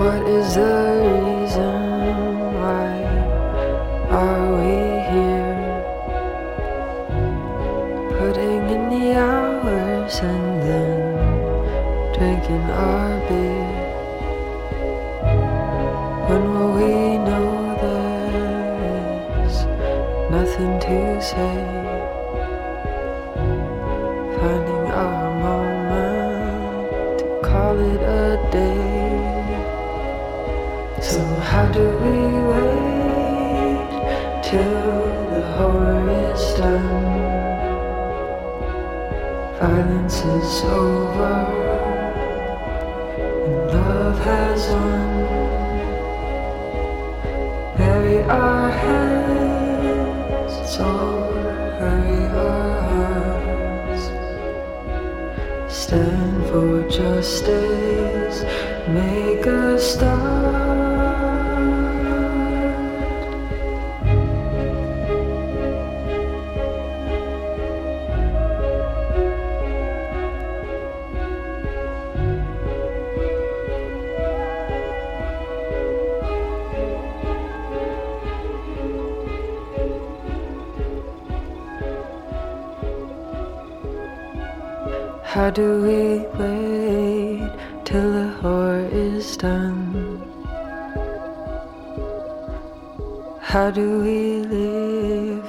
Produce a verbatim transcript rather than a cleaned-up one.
What is the reason? Why are we here? Putting in the hours and then drinking our beer. When will we know there's nothing to say? Finding our moment to call it a day. So how do we wait till the horror is done? Violence is over and love has won. Bury our heads or hurry our hearts. Stand for justice, make a start. How do we wait till the horror is done? How do we live